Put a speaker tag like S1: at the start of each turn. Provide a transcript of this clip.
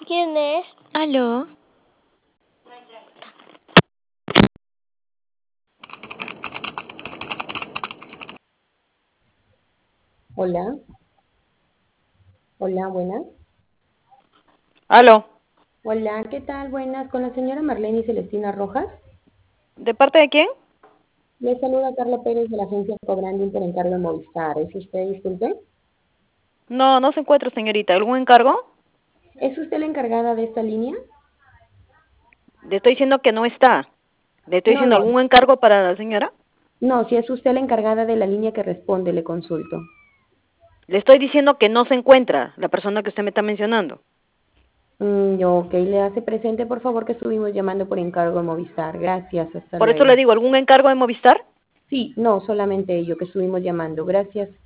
S1: ¿Quién es?
S2: Aló.
S3: Hola. Hola, buenas.
S4: Aló.
S3: Hola, ¿qué tal? Buenas. Con la señora Marlene Celestina Rojas.
S4: ¿De parte de quién?
S3: Le saluda Carla Pérez de la agencia Cobranding por encargo de Movistar. ¿Es usted, disculpe?
S4: No, no se encuentra, señorita. ¿Algún encargo?
S3: ¿Es usted la encargada de esta línea?
S4: Le estoy diciendo que no está. ¿Le estoy
S3: No,
S4: diciendo
S3: no.
S4: algún encargo para la señora?
S3: No, si es usted la encargada de la línea que responde, le consulto.
S4: Le estoy diciendo que no se encuentra la persona que usted me está mencionando.
S3: Ok, le hace presente, por favor, que estuvimos llamando por encargo de Movistar. Gracias, hasta
S4: Por eso
S3: luego.
S4: le digo, ¿algún encargo de Movistar?
S3: Sí, no, solamente ello, que estuvimos llamando. Gracias.